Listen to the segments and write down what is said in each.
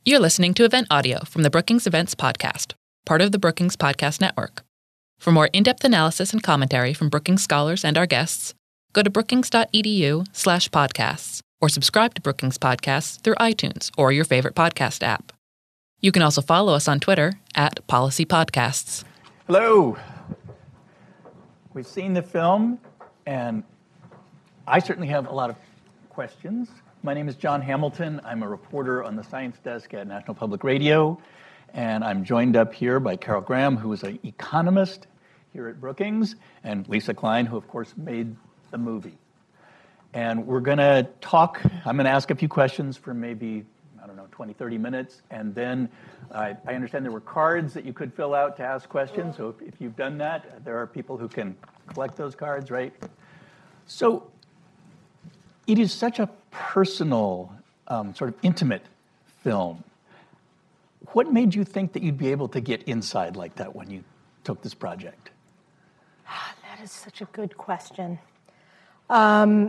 You're listening to event audio from the Brookings Events Podcast, part of the Brookings Podcast Network. For more in-depth analysis and commentary from Brookings scholars and our guests, go to brookings.edu/podcasts or subscribe to Brookings Podcasts through iTunes or your favorite podcast app. You can also follow us on Twitter @PolicyPodcasts. Hello. We've seen the film, and I certainly have a lot of questions. My name is John Hamilton. I'm a reporter on the science desk at National Public Radio, and I'm joined up here by Carol Graham, who is an economist here at Brookings, and Lisa Klein, who, of course, made the movie. And we're going to talk. I'm going to ask a few questions for maybe, 20, 30 minutes, and then I understand there were cards that you could fill out to ask questions, so if you've done that, there are people who can collect those cards, right? So it is such a personal, sort of intimate film. What made you think that you'd be able to get inside like that when you took this project? That is such a good question. I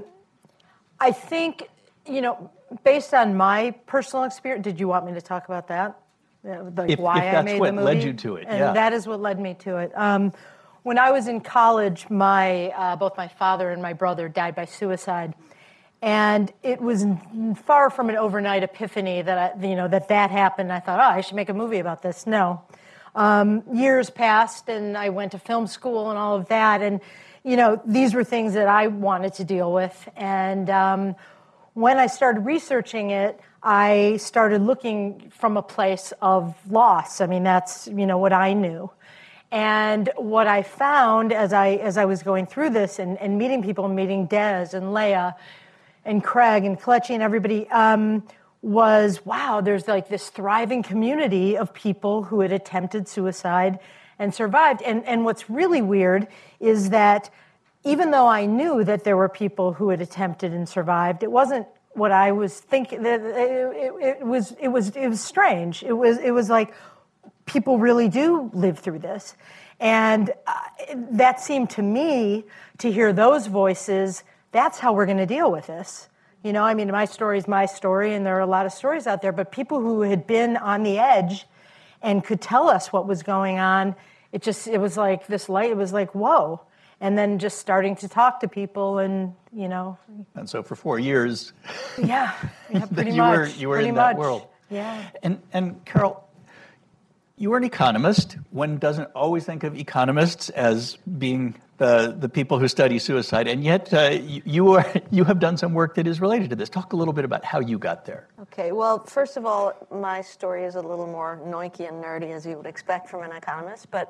think, based on my personal experience, did you want me to talk about that? Like why I made the movie? If that's what led you to it, yeah. And that is what led me to it. When I was in college, both my father and my brother died by suicide. And it was far from an overnight epiphany that that happened. I thought, I should make a movie about this. No. Years passed, and I went to film school and all of that. And, these were things that I wanted to deal with. And when I started researching it, I started looking from a place of loss. I mean, that's, what I knew. And what I found as I was going through this and meeting people, meeting Des and Leah and Craig and Kelechi and everybody, was, wow, there's like this thriving community of people who had attempted suicide and survived. And what's really weird is that even though I knew that there were people who had attempted and survived, it wasn't what I was thinking. It was strange. It was like people really do live through this. And that seemed to me, to hear those voices, that's how we're going to deal with this. My story is my story, and there are a lot of stories out there, but people who had been on the edge and could tell us what was going on, it was like this light, it was like, whoa. And then just starting to talk to people and. And so for 4 years. Yeah, pretty much. You were in that world. Yeah. And Carol, you were an economist. One doesn't always think of economists as being the people who study suicide, and yet you have done some work that is related to this. Talk a little bit about how you got there. Okay, well, first of all, my story is a little more noiky and nerdy, as you would expect from an economist, but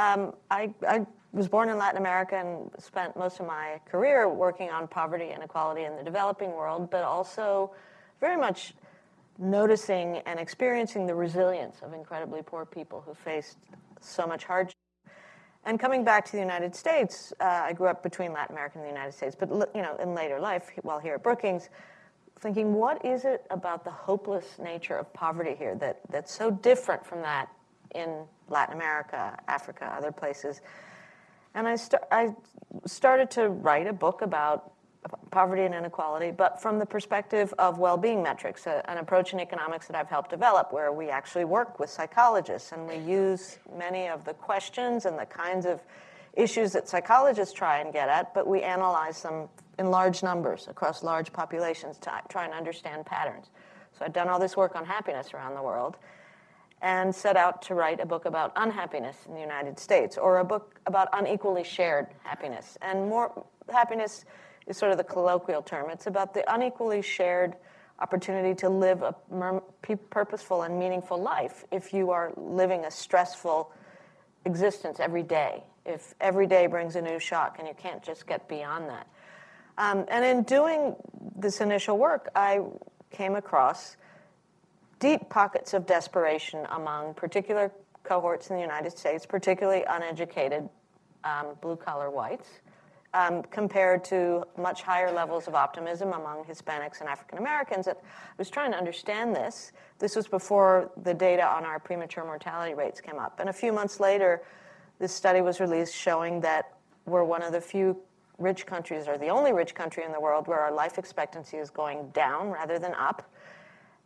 I was born in Latin America and spent most of my career working on poverty and inequality in the developing world, but also very much noticing and experiencing the resilience of incredibly poor people who faced so much hardship. And coming back to the United States, I grew up between Latin America and the United States, but in later life, while here at Brookings, thinking, what is it about the hopeless nature of poverty here that's so different from that in Latin America, Africa, other places? And I started to write a book about poverty and inequality, but from the perspective of well-being metrics, an approach in economics that I've helped develop, where we actually work with psychologists and we use many of the questions and the kinds of issues that psychologists try and get at, but we analyze them in large numbers across large populations to try and understand patterns. So I've done all this work on happiness around the world and set out to write a book about unhappiness in the United States, or a book about unequally shared happiness. And more happiness is sort of the colloquial term. It's about the unequally shared opportunity to live a purposeful and meaningful life if you are living a stressful existence every day, if every day brings a new shock and you can't just get beyond that. And in doing this initial work, I came across deep pockets of desperation among particular cohorts in the United States, particularly uneducated blue-collar whites, compared to much higher levels of optimism among Hispanics and African Americans. I was trying to understand this. This was before the data on our premature mortality rates came up. And a few months later, this study was released showing that we're one of the few rich countries, or the only rich country in the world, where our life expectancy is going down rather than up.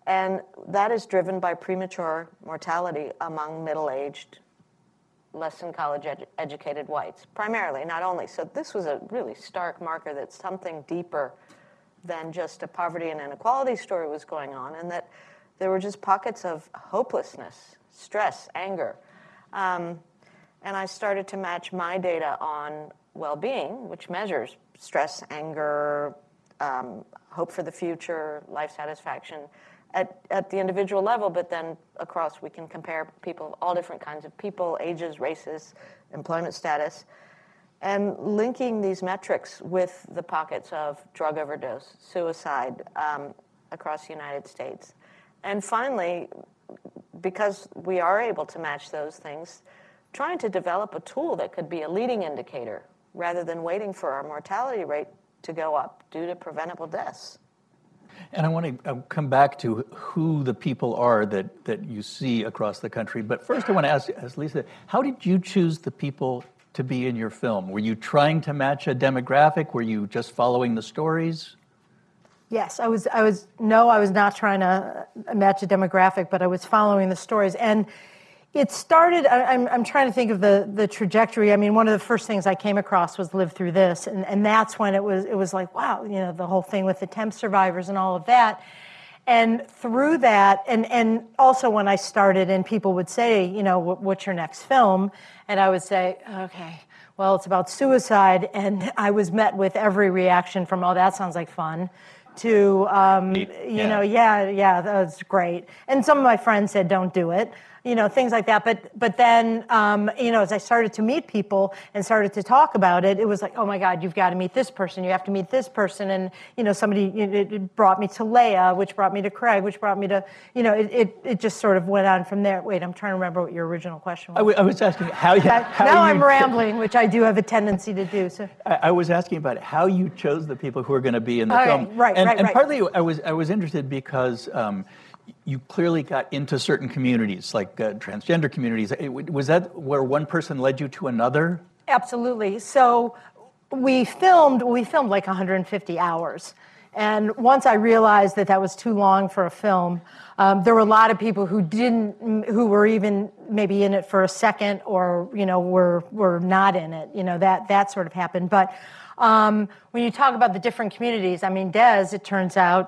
And that is driven by premature mortality among middle-aged, less than college-educated whites, primarily, not only. So this was a really stark marker that something deeper than just a poverty and inequality story was going on, and that there were just pockets of hopelessness, stress, anger. And I started to match my data on well-being, which measures stress, anger, hope for the future, life satisfaction, at the individual level, but then across we can compare people, all different kinds of people, ages, races, employment status, and linking these metrics with the pockets of drug overdose, suicide across the United States. And finally, because we are able to match those things, trying to develop a tool that could be a leading indicator rather than waiting for our mortality rate to go up due to preventable deaths. And I want to come back to who the people are that you see across the country. But first I want to ask Lisa, how did you choose the people to be in your film? Were you trying to match a demographic? Were you just following the stories? Yes, I was not trying to match a demographic, but I was following the stories. And it started, I'm trying to think of the trajectory. I mean, one of the first things I came across was Live Through This, and that's when it was like, wow, the whole thing with the temp survivors and all of that. And through that, and also when I started and people would say, what's your next film? And I would say, okay, well, it's about suicide. And I was met with every reaction from, oh, that sounds like fun, to, yeah, that was great. And some of my friends said, don't do it. Things like that. But then, as I started to meet people and started to talk about it, it was like, oh my God, you've got to meet this person. You have to meet this person. And, somebody, it brought me to Leah, which brought me to Craig, which brought me to, it just sort of went on from there. Wait, I'm trying to remember what your original question was. I was asking how now I'm rambling, which I do have a tendency to do. So I was asking about how you chose the people who are going to be in the film. Right. And partly I was interested because you clearly got into certain communities, like transgender communities. Was that where one person led you to another? Absolutely. So we filmed like 150 hours. And once I realized that was too long for a film, there were a lot of people who were even maybe in it for a second or, were not in it. That sort of happened. But when you talk about the different communities, I mean, Des, it turns out,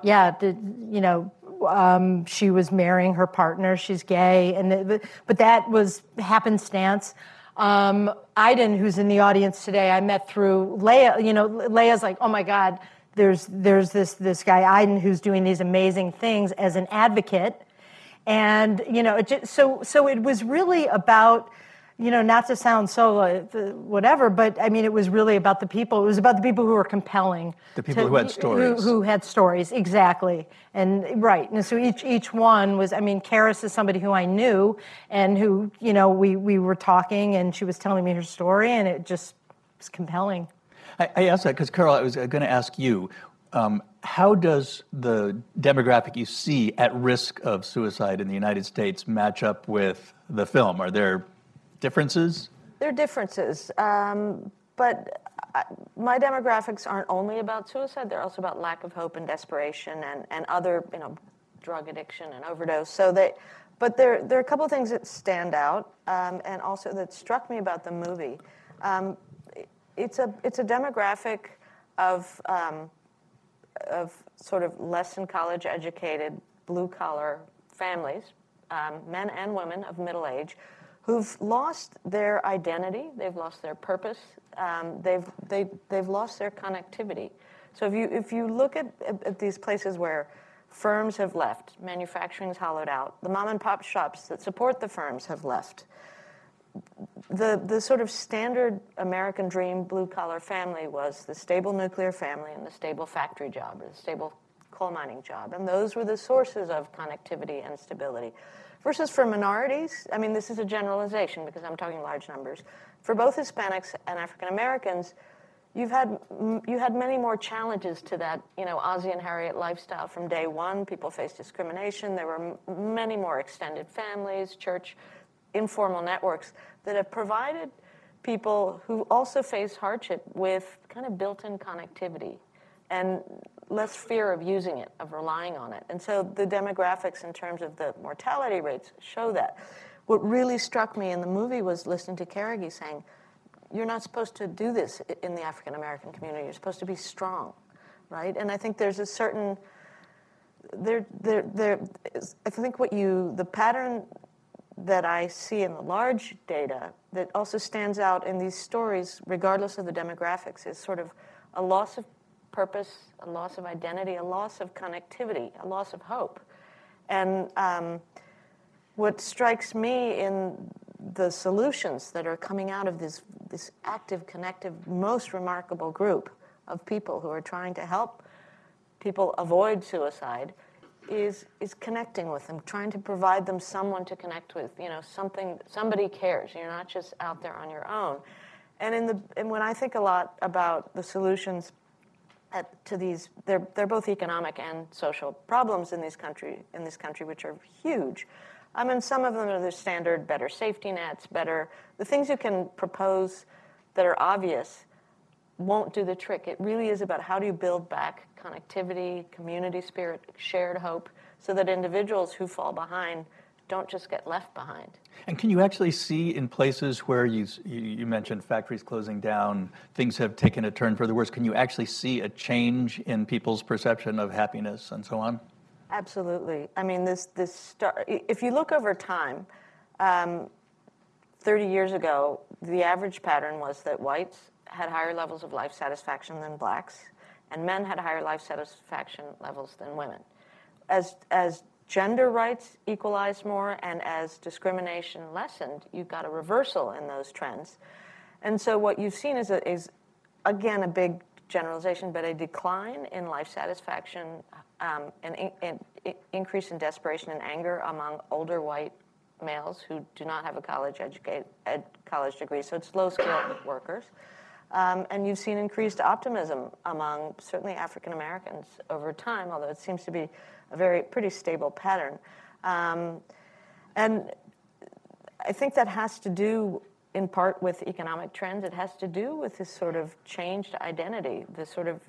she was marrying her partner. She's gay, but that was happenstance. Aiden, who's in the audience today, I met through Leah. Leah's like, oh my God, there's this guy Aiden who's doing these amazing things as an advocate, and so it was really about. Not to sound so whatever, but I mean, it was really about the people. It was about the people who were compelling. The people who had stories. Who had stories, exactly. And right. And so each one was, I mean, Karis is somebody who I knew and who, we were talking and she was telling me her story and it just was compelling. I asked that because, Carol, I was going to ask you, how does the demographic you see at risk of suicide in the United States match up with the film? Are there differences? There are differences, but my demographics aren't only about suicide. They're also about lack of hope and desperation and other, drug addiction and overdose. But there are a couple of things that stand out, and also that struck me about the movie. It's a demographic of sort of less than college educated, blue collar families, men and women of middle age, who've lost their identity, they've lost their purpose, they've lost their connectivity. So if you look at these places where firms have left, manufacturing's hollowed out, the mom and pop shops that support the firms have left, the sort of standard American dream blue collar family was the stable nuclear family and the stable factory job or the stable coal mining job, and those were the sources of connectivity and stability. Versus for minorities, I mean, this is a generalization because I'm talking large numbers. For both Hispanics and African Americans, you had many more challenges to that, Ozzie and Harriet lifestyle from day one. People faced discrimination. There were many more extended families, church, informal networks that have provided people who also face hardship with kind of built-in connectivity. And less fear of using it, of relying on it. And so the demographics in terms of the mortality rates show that. What really struck me in the movie was listening to Carnegie saying, you're not supposed to do this in the African American community. You're supposed to be strong, right? And I think there's a certain, I think the pattern that I see in the large data that also stands out in these stories, regardless of the demographics, is sort of a loss of purpose, a loss of identity, a loss of connectivity, a loss of hope. And what strikes me in the solutions that are coming out of this active, connective, most remarkable group of people who are trying to help people avoid suicide is connecting with them, trying to provide them someone to connect with, somebody cares. You're not just out there on your own. And when I think a lot about the solutions to these, they're both economic and social problems in this country, which are huge. I mean, some of them are the standard, better safety nets, the things you can propose that are obvious won't do the trick. It really is about how do you build back connectivity, community spirit, shared hope, so that individuals who fall behind don't just get left behind. And can you actually see in places where you mentioned factories closing down, things have taken a turn for the worse, can you actually see a change in people's perception of happiness and so on? Absolutely. I mean, if you look over time, 30 years ago, the average pattern was that whites had higher levels of life satisfaction than blacks, and men had higher life satisfaction levels than women. As gender rights equalized more and as discrimination lessened, you got a reversal in those trends. And so what you've seen is again, a big generalization, but a decline in life satisfaction, an increase in desperation and anger among older white males who do not have a college degree, so it's low-skilled workers. And you've seen increased optimism among certainly African Americans over time, although it seems to be a pretty stable pattern. And I think that has to do in part with economic trends. It has to do with this sort of changed identity, this sort of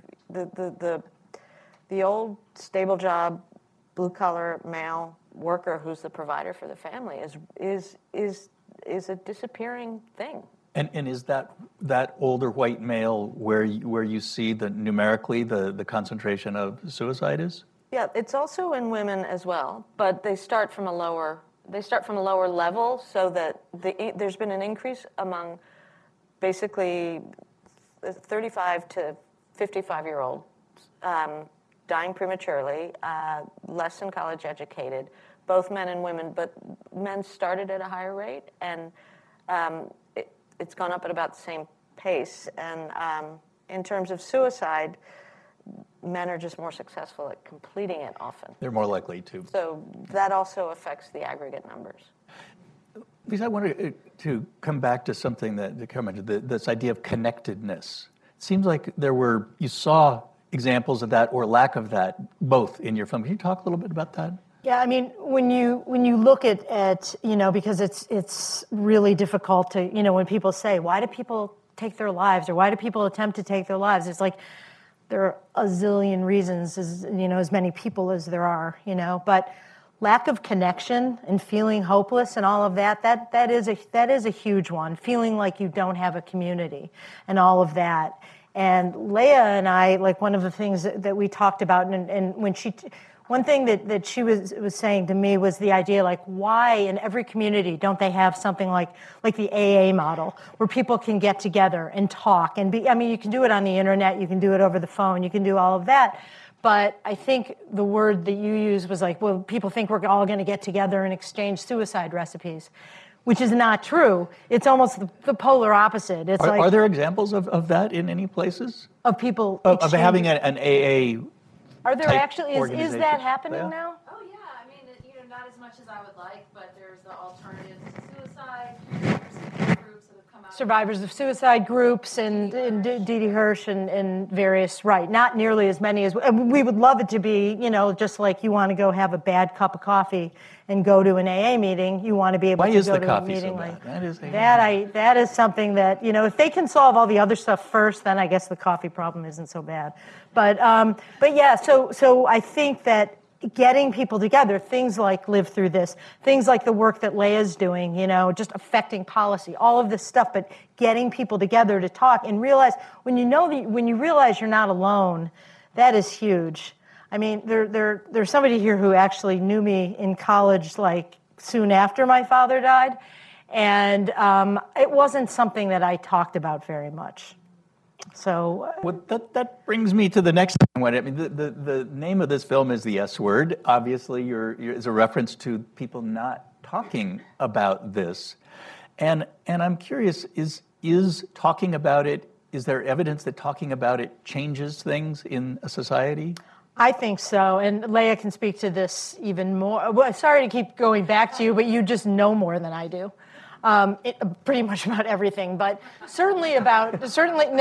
the old stable job, blue collar male worker who's the provider for the family is a disappearing thing. And is that older white male where you see numerically the concentration of suicide is? Yeah, it's also in women as well, but they start from a lower level, so that there's been an increase among basically 35 to 55-year-olds dying prematurely, less than college educated, both men and women, but men started at a higher rate, and it's gone up at about the same pace. And in terms of suicide, men are just more successful at completing it often. They're more likely to. So that also affects the aggregate numbers. Lisa, I wanted to come back to something that Carol mentioned, this idea of connectedness. It seems like you saw examples of that or lack of that, both in your film. Can you talk a little bit about that? Yeah, I mean, when you look at because it's really difficult to, when people say, why do people take their lives, or why do people attempt to take their lives? It's like there are a zillion reasons, as many people as there are, but lack of connection and feeling hopeless and all of that is a huge one. Feeling like you don't have a community and all of that. And Leah and I, like, one of the things that we talked about, and when one thing that she was saying to me was the idea, like, why in every community don't they have something like the AA model, where people can get together and talk and you can do it on the internet, you can do it over the phone, you can do all of that. But I think the word that you used was like, well, people think we're all going to get together and exchange suicide recipes, which is not true. It's almost the polar opposite. It's are there examples of that in any places? Of people of having an AA. Are there actually, is that happening now? Oh yeah, I mean, not as much as I would like, but there's the alternatives to suicide. There's survivors of suicide groups and Didi Hirsch and various, right, not nearly as many as, we would love it to be, just like you want to go have a bad cup of coffee and go to an AA meeting, you want to be able to go to a meeting like that. That is something that, if they can solve all the other stuff first, then I guess the coffee problem isn't so bad. But yeah, so I think that getting people together, things like Live Through This, things like the work that Leia's doing, just affecting policy, all of this stuff, but getting people together to talk and realize, when you realize you're not alone, that is huge. I mean, there's somebody here who actually knew me in college, like soon after my father died, and it wasn't something that I talked about very much. So well, that brings me to the next one. I mean, the name of this film is The S Word. Obviously, is a reference to people not talking about this, and I'm curious: is talking about it? Is there evidence that talking about it changes things in a society? I think so, and Leia can speak to this even more. Well, sorry to keep going back to you, but you just know more than I do. Pretty much about everything, but certainly about this.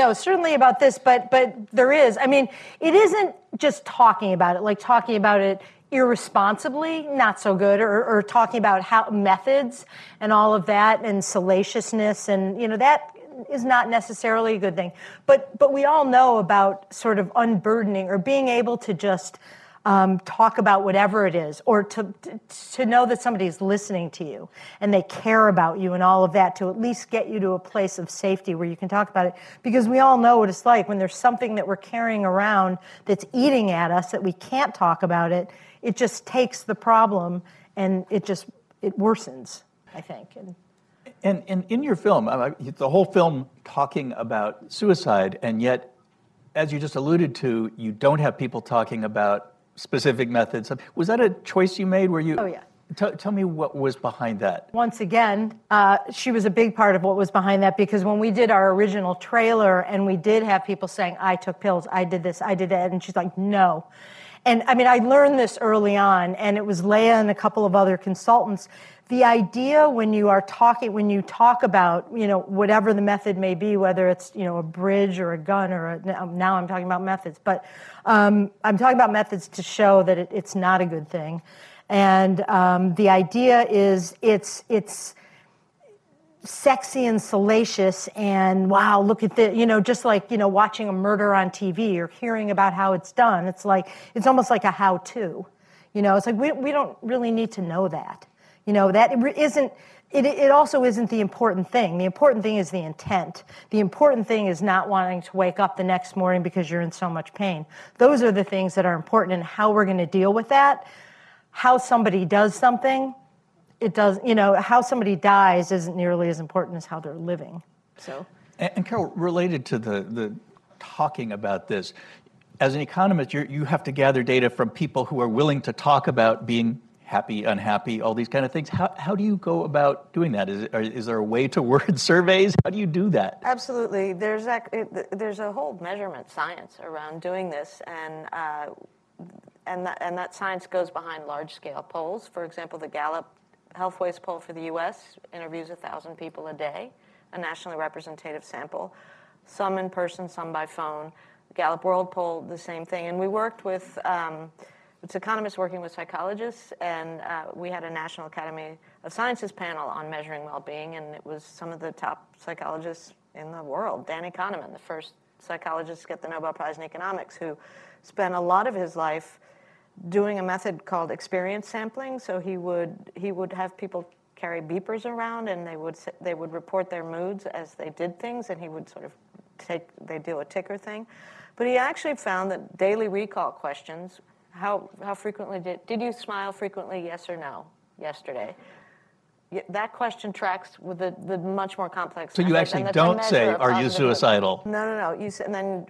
But there is. I mean, it isn't just talking about it, like talking about it irresponsibly, not so good, or talking about how methods and all of that and salaciousness, and that is not necessarily a good thing. But we all know about sort of unburdening or being able to just talk about whatever it is, or to know that somebody's listening to you and they care about you and all of that, to at least get you to a place of safety where you can talk about it. Because we all know what it's like when there's something that we're carrying around that's eating at us that we can't talk about it. It just takes the problem and it worsens, I think. And in your film, the whole film talking about suicide, and yet, as you just alluded to, you don't have people talking about specific methods. Was that a choice you made? Oh, yeah. Tell me what was behind that. Once again, she was a big part of what was behind that, because when we did our original trailer and we did have people saying, I took pills, I did this, I did that, and she's like, no. And I mean, I learned this early on, and it was Leia and a couple of other consultants. The idea when you talk about, whatever the method may be, whether it's, a bridge or a gun or now I'm talking about methods, but I'm talking about methods to show that it's not a good thing. And the idea is it's sexy and salacious and wow, look at the, just like, watching a murder on TV or hearing about how it's done. It's almost like a how-to, it's like we don't really need to know that. It also isn't the important thing. The important thing is the intent. The important thing is not wanting to wake up the next morning because you're in so much pain. Those are the things that are important, and how we're going to deal with that. How somebody does something, how somebody dies isn't nearly as important as how they're living. So. And Carol, related to the talking about this, as an economist, you have to gather data from people who are willing to talk about being happy, unhappy, all these kind of things. How do you go about doing that? Is there a way to word surveys? How do you do that? Absolutely. There's a whole measurement science around doing this, and that science goes behind large-scale polls. For example, the Gallup Health Waste poll for the U.S. interviews 1,000 people a day, a nationally representative sample, some in person, some by phone. The Gallup World Poll, the same thing. And we worked with it's economists working with psychologists, and we had a National Academy of Sciences panel on measuring well-being, and it was some of the top psychologists in the world. Danny Kahneman, the first psychologist to get the Nobel Prize in economics, who spent a lot of his life doing a method called experience sampling. So he would have people carry beepers around, and they would report their moods as they did things, and he would sort of they do a ticker thing. But he actually found that daily recall questions, how frequently did you smile frequently, yes or no, yesterday? That question tracks with the much more complex. So you actually don't say, "Are you suicidal?" No. You say, and then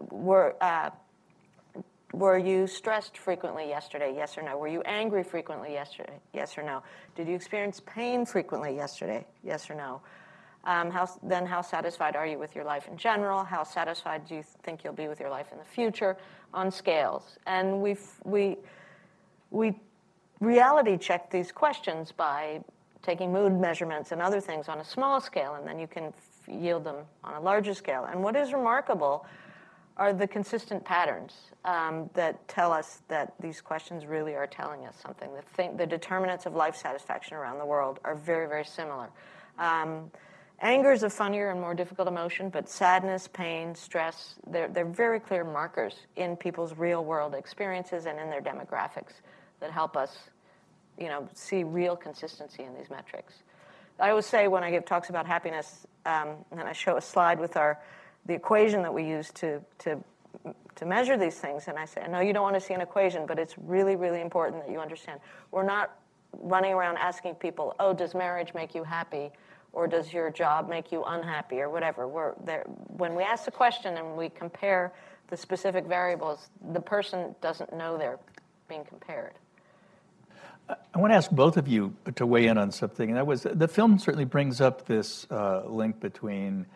were you stressed frequently yesterday, yes or no? Were you angry frequently yesterday, yes or no? Did you experience pain frequently yesterday, yes or no? How satisfied are you with your life in general? How satisfied do you think you'll be with your life in the future? On scales. And we reality checked these questions by taking mood measurements and other things on a small scale, and then you can yield them on a larger scale. And what is remarkable are the consistent patterns that tell us that these questions really are telling us something. The determinants of life satisfaction around the world are very, very similar. Anger is a funnier and more difficult emotion, but sadness, pain, stress, they're very clear markers in people's real-world experiences and in their demographics that help us, see real consistency in these metrics. I always say when I give talks about happiness, and I show a slide with the equation that we use to measure these things, and I say, I know you don't want to see an equation, but it's really, really important that you understand. We're not running around asking people, oh, does marriage make you happy? Or does your job make you unhappy, or whatever? When we ask the question and we compare the specific variables, the person doesn't know they're being compared. I want to ask both of you to weigh in on something, and that was the film certainly brings up this link between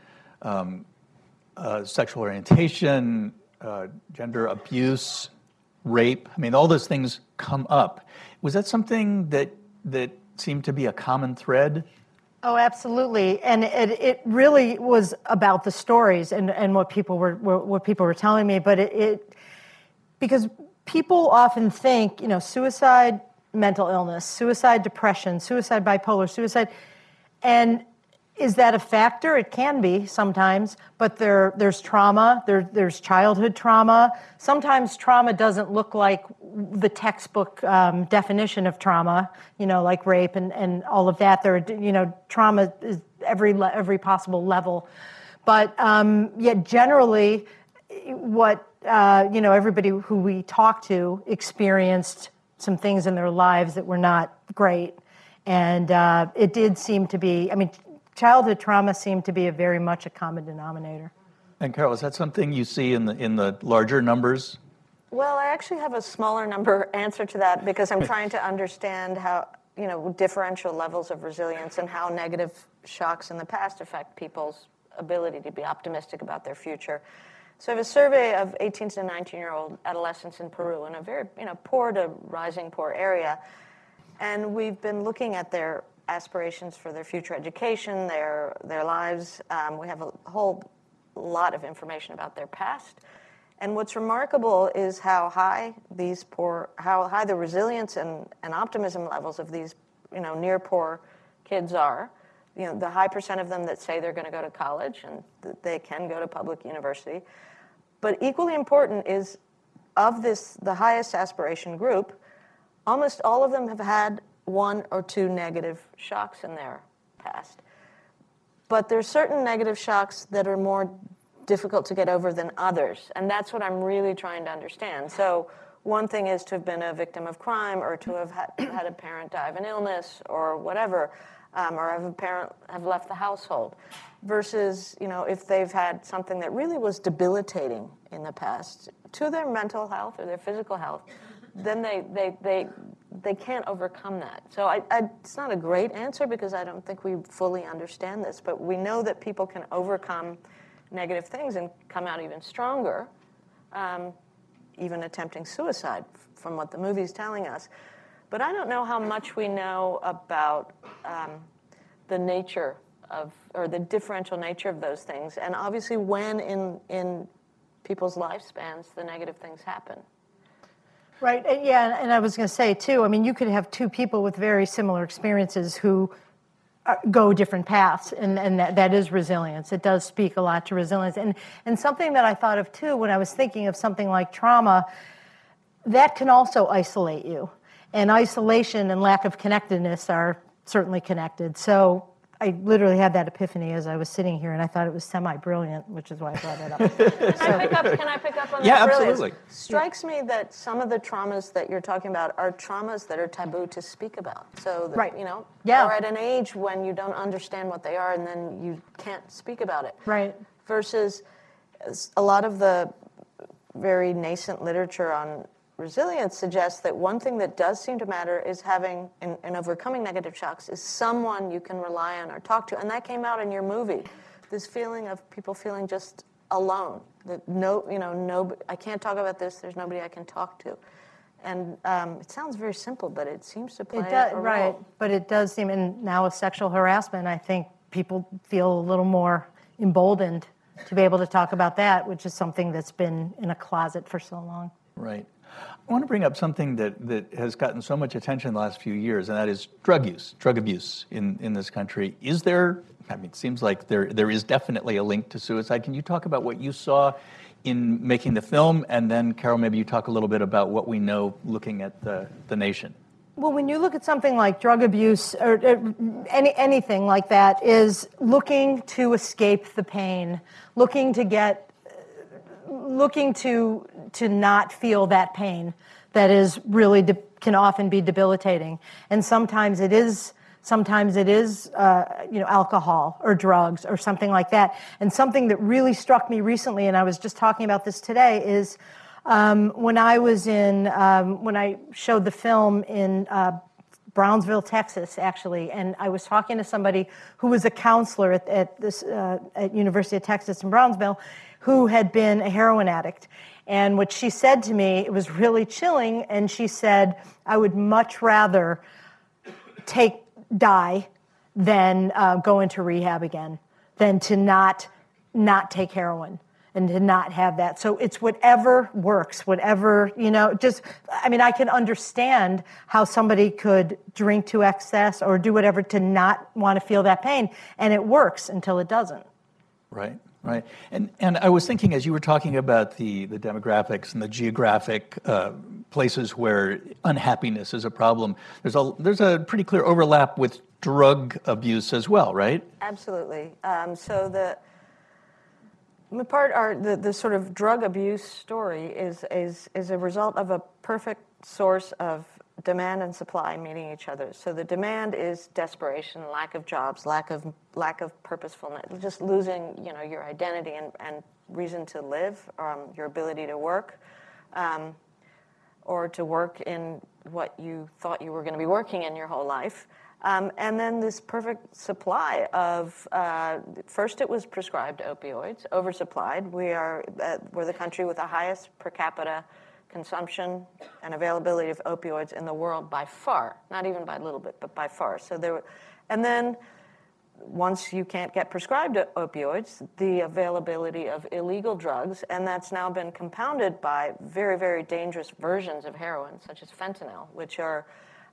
sexual orientation, gender abuse, rape. I mean, all those things come up. Was that something that seemed to be a common thread? Oh, absolutely, and it really was about the stories and what people were telling me. But it because people often think, suicide, mental illness, suicide, depression, suicide, bipolar, suicide, and is that a factor? It can be sometimes, but there's trauma, there's childhood trauma. Sometimes trauma doesn't look like the textbook definition of trauma, like rape and all of that. Trauma is every possible level. But yet generally, what, everybody who we talked to experienced some things in their lives that were not great. And it did seem to be, childhood trauma seemed to be very much a common denominator. And Carol, is that something you see in the larger numbers? Well, I actually have a smaller number answer to that because I'm trying to understand how, differential levels of resilience and how negative shocks in the past affect people's ability to be optimistic about their future. So I have a survey of 18 to 19-year-old adolescents in Peru in a very, poor to rising poor area. And we've been looking at their aspirations for their future education, their lives. We have a whole lot of information about their past. And what's remarkable is how high the resilience and optimism levels of these, near poor kids are. The high percent of them that say they're going to go to college and that they can go to public university. But equally important is, of the highest aspiration group, almost all of them have had one or two negative shocks in their past. But there's certain negative shocks that are more difficult to get over than others, and that's what I'm really trying to understand. So one thing is to have been a victim of crime, or to have had a parent die of an illness, or whatever, or have a parent have left the household, versus, if they've had something that really was debilitating in the past to their mental health or their physical health, then they can't overcome that. So it's not a great answer because I don't think we fully understand this, but we know that people can overcome negative things and come out even stronger, even attempting suicide, from what the movie's telling us. But I don't know how much we know about the nature of, or the differential nature of those things, and obviously when in people's lifespans the negative things happen. Right, and I was going to say, too, you could have two people with very similar experiences who go different paths, and that is resilience. It does speak a lot to resilience. And something that I thought of, too, when I was thinking of something like trauma, that can also isolate you. And isolation and lack of connectedness are certainly connected. So I literally had that epiphany as I was sitting here, and I thought it was semi-brilliant, which is why I brought that up. Can I pick up on that? Yeah, absolutely. Strikes me that some of the traumas that you're talking about are traumas that are taboo to speak about. So, that, right. Or at an age when you don't understand what they are, and then you can't speak about it. Right. Versus a lot of the very nascent literature on resilience suggests that one thing that does seem to matter is having, in overcoming negative shocks, is someone you can rely on or talk to. And that came out in your movie, this feeling of people feeling just alone. That I can't talk about this, there's nobody I can talk to. And it sounds very simple, but it seems to play It a role. right, but it does seem, and now with sexual harassment, I think people feel a little more emboldened to be able to talk about that, which is something that's been in a closet for so long. Right. I want to bring up something that has gotten so much attention in the last few years, and that is drug use, drug abuse in this country. Is there, I mean, it seems like there is definitely a link to suicide. Can you talk about what you saw in making the film, and then, Carol, maybe you talk a little bit about what we know looking at the nation? Well, when you look at something like drug abuse or anything like that, is looking to escape the pain, looking to not feel that pain that is really can often be debilitating, and sometimes it is alcohol or drugs or something like that. And something that really struck me recently, and I was just talking about this today, is when I showed the film in Brownsville, Texas, actually, and I was talking to somebody who was a counselor at University of Texas in Brownsville, who had been a heroin addict. And what she said to me, it was really chilling, and she said, I would much rather die than go into rehab again, than to not take heroin and to not have that. So it's whatever works, whatever, I can understand how somebody could drink to excess or do whatever to not want to feel that pain, and it works until it doesn't. Right. Right. And I was thinking, as you were talking about the demographics and the geographic places where unhappiness is a problem, there's a pretty clear overlap with drug abuse as well, right? Absolutely. So the sort of drug abuse story is a result of a perfect source of demand and supply meeting each other. So the demand is desperation, lack of jobs, lack of purposefulness, just losing your identity and reason to live, your ability to work, or to work in what you thought you were going to be working in your whole life. And then this perfect supply of, first it was prescribed opioids, oversupplied. We're the country with the highest per capita consumption and availability of opioids in the world by far, not even by a little bit, but by far. And then once you can't get prescribed opioids, the availability of illegal drugs, and that's now been compounded by very, very dangerous versions of heroin, such as fentanyl, which are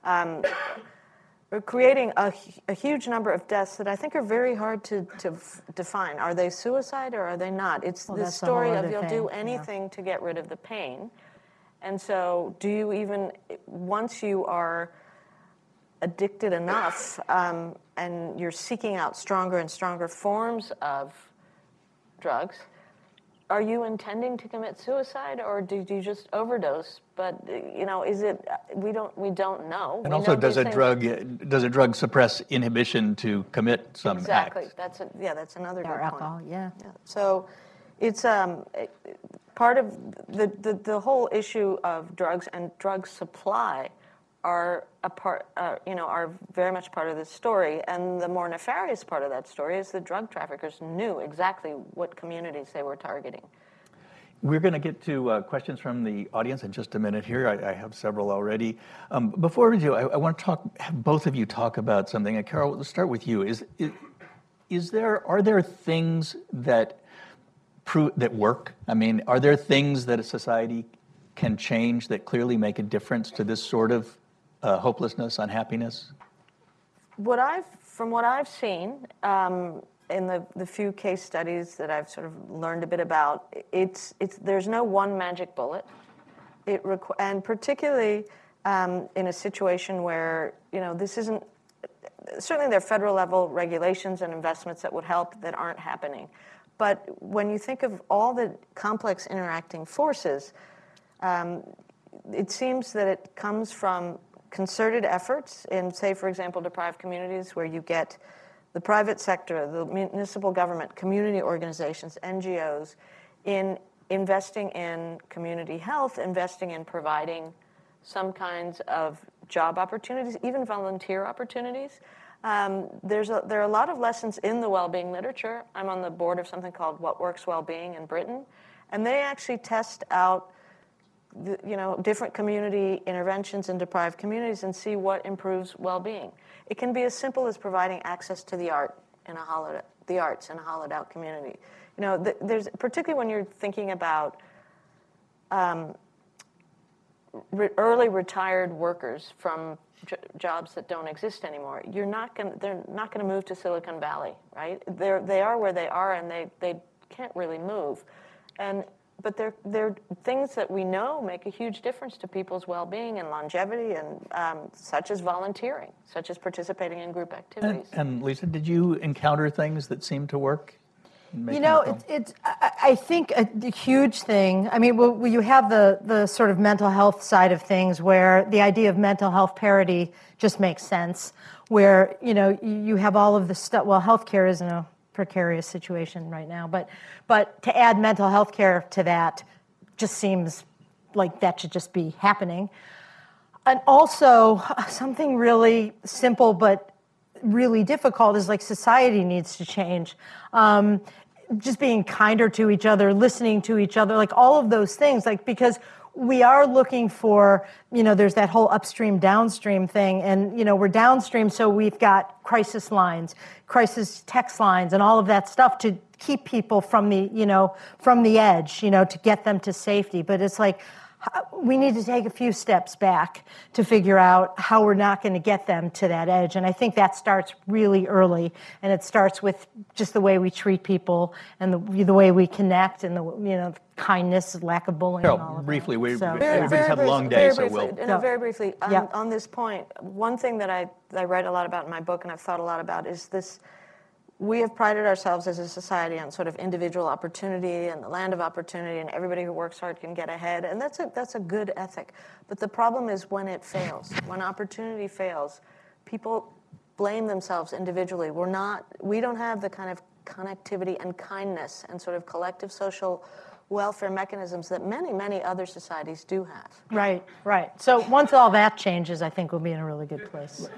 creating a huge number of deaths that I think are very hard to define. Are they suicide or are they not? It's this story of you'll do anything to get rid of the pain. And so do you even, once you are addicted enough and you're seeking out stronger and stronger forms of drugs, are you intending to commit suicide or do you just overdose? But is it? We don't know. And also, does a drug suppress inhibition to commit some exactly? act? That's another good Or point. alcohol, yeah. So it's part of the whole issue of drugs and drug supply are very much part of this story. And the more nefarious part of that story is the drug traffickers knew exactly what communities they were targeting. We're going to get to questions from the audience in just a minute here. I have several already. Before we do, I want to have both of you talk about something. And Carol, let's start with you. Are there things that work? I mean, are there things that a society can change that clearly make a difference to this sort of hopelessness, unhappiness? From what I've seen in the few case studies that I've sort of learned a bit about, there's no one magic bullet. And particularly in a situation where this isn't. Certainly, there are federal level regulations and investments that would help that aren't happening. But when you think of all the complex interacting forces, it seems that it comes from concerted efforts in, say, for example, deprived communities where you get the private sector, the municipal government, community organizations, NGOs, in investing in community health, investing in providing some kinds of job opportunities, even volunteer opportunities. There are a lot of lessons in the well-being literature. I'm on the board of something called What Works Well-Being in Britain, and they actually test out different community interventions in deprived communities and see what improves well-being. It can be as simple as providing access to the arts in a hollowed-out community. There's particularly when you're thinking about early retired workers from jobs that don't exist anymore. They're not going to move to Silicon Valley, right? They are where they are, and they can't really move. But they're things that we know make a huge difference to people's well-being and longevity, and such as volunteering, such as participating in group activities. And Lisa, did you encounter things that seemed to work? I think a huge thing. I mean, well, you have the sort of mental health side of things, where the idea of mental health parity just makes sense. Where you have all of the stuff. Well, healthcare is in a precarious situation right now, but to add mental health care to that just seems like that should just be happening. And also something really simple but really difficult is like society needs to change. Just being kinder to each other, listening to each other, like all of those things, like because we are looking for, there's that whole upstream, downstream thing, and, we're downstream, so we've got crisis lines, crisis text lines, and all of that stuff to keep people from the edge, to get them to safety. But it's like, we need to take a few steps back to figure out how we're not going to get them to that edge. And I think that starts really early, and it starts with just the way we treat people and the way we connect, and the kindness, lack of bullying. Carol, and all of briefly, that. everybody's had a long day, so we'll. Very briefly, on this point, one thing that I write a lot about in my book, and I've thought a lot about, is this. We have prided ourselves as a society on sort of individual opportunity and the land of opportunity, and everybody who works hard can get ahead, and that's a good ethic. But the problem is when it fails, when opportunity fails, people blame themselves individually. We don't have the kind of connectivity and kindness and sort of collective social welfare mechanisms that many, many other societies do have. Right. So once all that changes, I think we'll be in a really good place.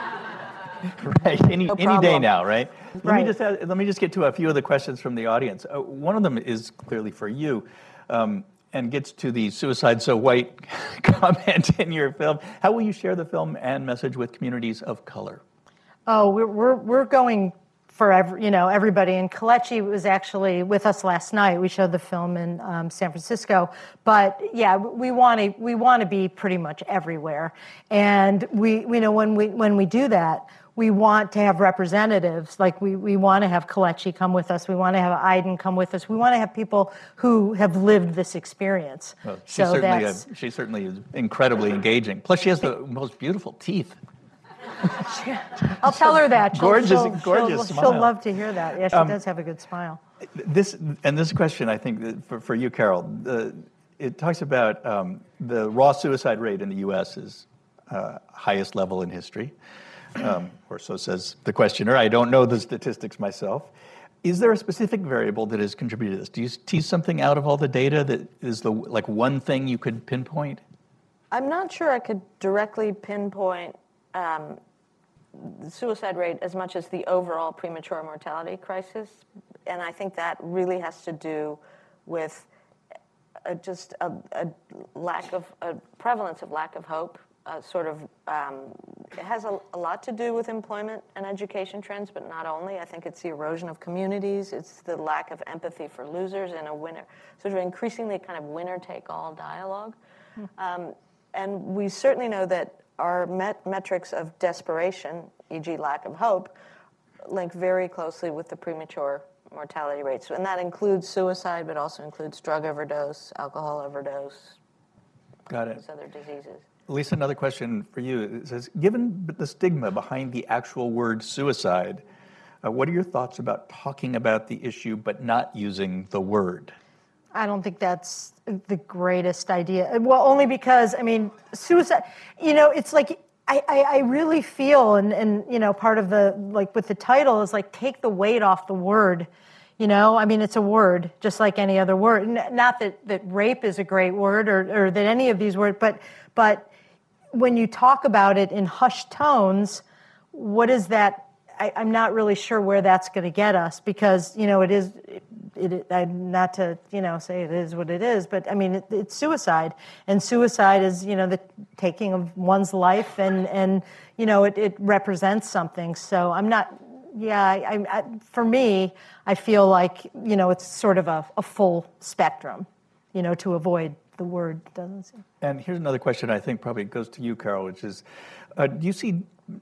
Right, any day now, right? Let me just get to a few of the questions from the audience. One of them is clearly for you, and gets to the "suicide so white" comment in your film. How will you share the film and message with communities of color? Oh, we're going for everybody. And Kelechi was actually with us last night. We showed the film in San Francisco. But yeah, we want to be pretty much everywhere. And when we do that, we want to have representatives. Like we want to have Kelechi come with us. We want to have Aiden come with us. We want to have people who have lived this experience. Well, she certainly is incredibly engaging. Plus, she has the most beautiful teeth. I'll tell her that. Gorgeous smile. She'll love to hear that. Yeah, she does have a good smile. This question, I think, for you, Carol, it talks about the raw suicide rate in the U.S. is highest level in history, or so says the questioner. I don't know the statistics myself. Is there a specific variable that has contributed to this? Do you tease something out of all the data that is one thing you could pinpoint? I'm not sure I could directly pinpoint the suicide rate as much as the overall premature mortality crisis, and I think that really has to do with just a prevalence of lack of hope. It has a lot to do with employment and education trends, but not only. I think it's the erosion of communities. It's the lack of empathy for losers and sort of increasingly kind of winner-take-all dialogue. And we certainly know that our metrics of desperation, e.g. lack of hope, link very closely with the premature mortality rates. And that includes suicide, but also includes drug overdose, alcohol overdose, Got it. Those other diseases. Lisa, another question for you. It says, given the stigma behind the actual word suicide, what are your thoughts about talking about the issue but not using the word? I don't think that's the greatest idea. Well, only because, suicide, it's like, I really feel, and part of the, with the title is take the weight off the word. It's a word, just like any other word. Not that rape is a great word or that any of these words, but when you talk about it in hushed tones, what is that? I'm not really sure where that's going to get us because, it not to say it is what it is, but I mean it's suicide, and suicide is the taking of one's life, and it represents something. So I'm not. Yeah, for me, I feel like it's sort of a full spectrum, to avoid the word doesn't seem. And here's another question I think probably goes to you, Carol, which is, do you see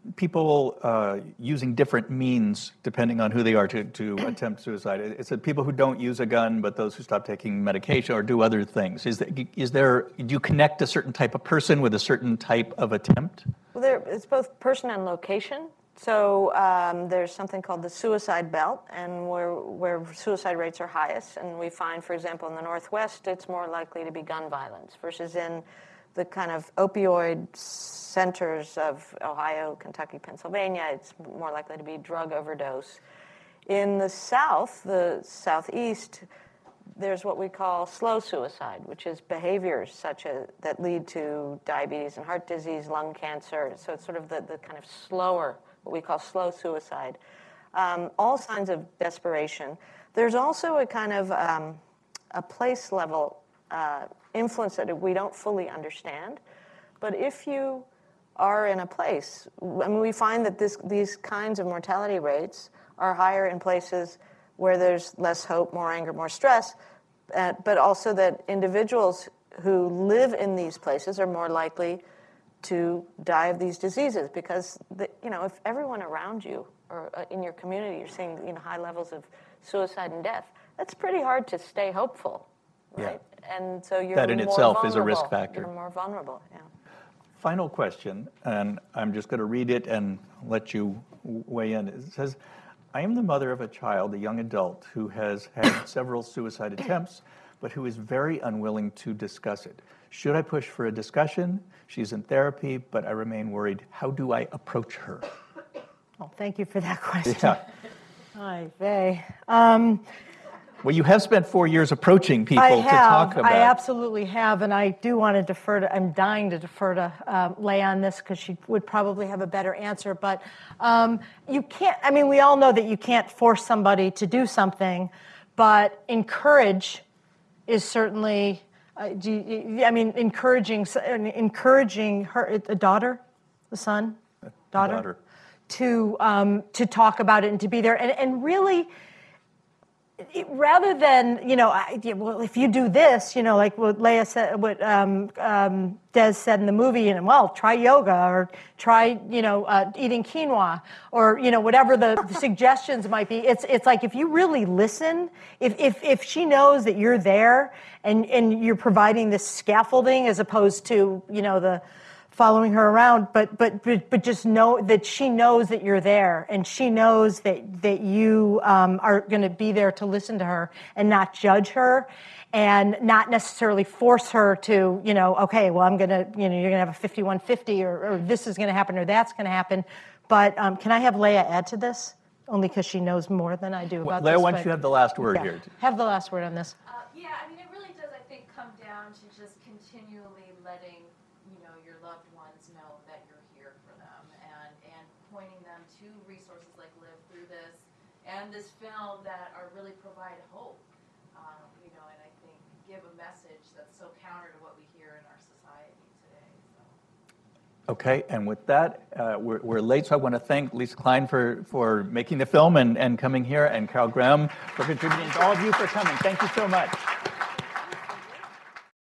people using different means depending on who they are to attempt suicide? Is it people who don't use a gun, but those who stop taking medication or do other things? Do you connect a certain type of person with a certain type of attempt? Well, it's both person and location. So there's something called the suicide belt, and where suicide rates are highest. And we find, for example, in the Northwest, it's more likely to be gun violence versus in the kind of opioid centers of Ohio, Kentucky, Pennsylvania, it's more likely to be drug overdose. In the South, the Southeast, there's what we call slow suicide, which is behaviors such as that lead to diabetes and heart disease, lung cancer. So it's sort of the kind of slower, what we call slow suicide. All signs of desperation. There's also a kind of a place level influence that we don't fully understand. But if you are in a place, I mean, we find that these kinds of mortality rates are higher in places where there's less hope, more anger, more stress, but also that individuals who live in these places are more likely to die of these diseases because, if everyone around you or in your community you're seeing high levels of suicide and death, that's pretty hard to stay hopeful, right? Yeah. And so you're that in more itself vulnerable. Is a risk factor. You're more vulnerable, yeah. Final question, and I'm just going to read it and let you weigh in. It says, I am the mother of a child, a young adult, who has had several suicide attempts, but who is very unwilling to discuss it. Should I push for a discussion? She's in therapy, but I remain worried. How do I approach her? Well, thank you for that question. Yeah. Hi, Vay. Well, you have spent 4 years approaching people to talk about. I absolutely have, and I do want to defer to, I'm dying to defer to Leah on this because she would probably have a better answer, but you can't, I mean, we all know that you can't force somebody to do something, but encourage is certainly, encouraging her, the daughter, the son, daughter. To talk about it and to be there, and really, rather than well, if you do this, like what Leah said, what Des said in the movie, try yoga or try eating quinoa or whatever the suggestions might be. It's like if you really listen, if she knows that you're there and you're providing this scaffolding as opposed to the following her around, but just know that she knows that you're there, and she knows that you are going to be there to listen to her and not judge her, and not necessarily force her to, okay, well, I'm going to, you're going to have a 5150, or this is going to happen, or that's going to happen. But can I have Leah add to this? Only because she knows more than I do about Leah, this. why don't you have the last word here? Have the last word on this. It really does, I think, come down to just continually letting your loved ones know that you're here for them, and pointing them to resources like Live Through This and this film that are really provide hope, and I think give a message that's so counter to what we hear in our society today. So. Okay, and with that, we're late, so I want to thank Lisa Klein for making the film and coming here, and Carol Graham for contributing, to all of you for coming. Thank you so much.